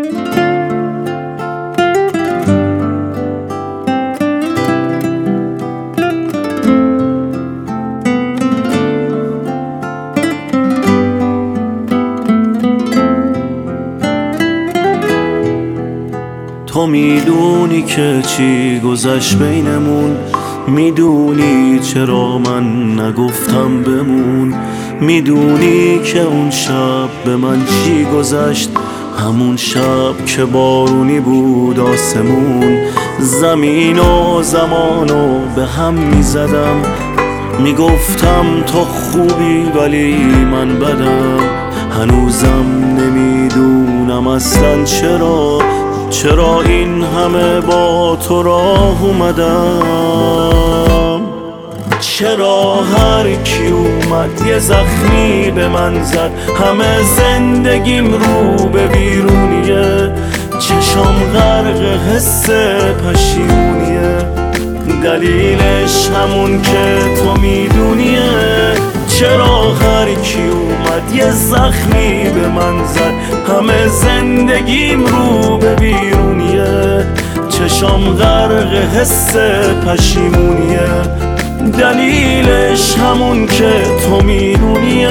تو میدونی که چی گذشت بینمون، میدونی چرا من نگفتم بمون، میدونی که اون شب به من چی گذشت، همون شب که بارونی بود آسمون، زمین و زمانو به هم میزدم، میگفتم تو خوبی ولی من بدم، هنوزم نمیدونم اصلا چرا این همه با تو راه اومدم، چرا هر کی اومد یه زخمی به من زد، همه زندگیم رو به بیرونیه، چشام غرق حس پشیمونیه، دلیلش همون که تو میدونیه، چرا هر کی اومد یه زخمی به من زد، همه زندگیم رو به بیرونیه، چشام غرق حس پشیمونیه، دلیلش همون که تو میدونیه.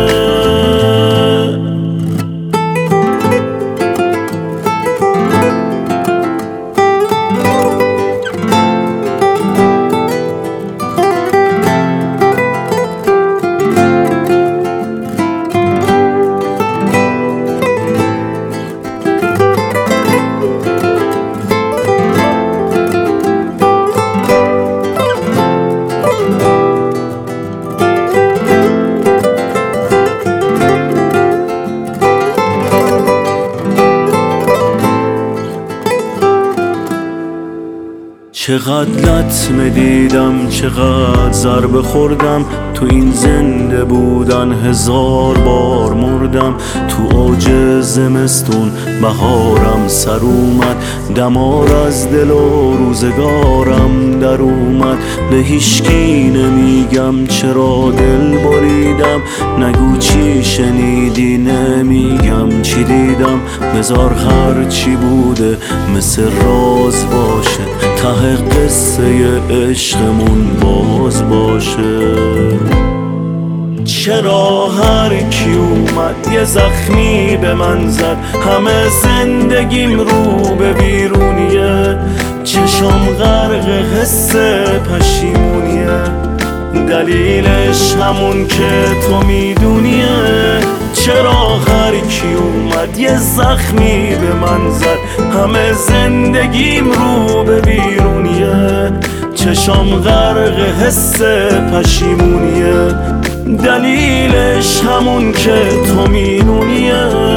چقدر لطمه دیدم، چقدر ضربه خوردم، تو این زنده بودن 1000 بار مردم، تو اوج زمستون بهارم سر اومد، دمار از دل و روزگارم در اومد، به هیچکی نمیگم چرا دل بریدم، نگو چی شنیدی نمیگم چی دیدم، بذار هر چی بوده مثل راز باشه، ته قصه عشقمون باز باشه، چرا هر کی اومد یه زخمی به من زد، همه زندگیم رو به بیرونیه، چشام غرق حس پشیمونیه، دلیلش همون که تو میدونیه، چرا هر کی اومد یه زخمی به من زد، همه زندگیم رو به بیرونیه، چشام غرق حس پشیمونیه، دلیلش همون که تو میدونیه.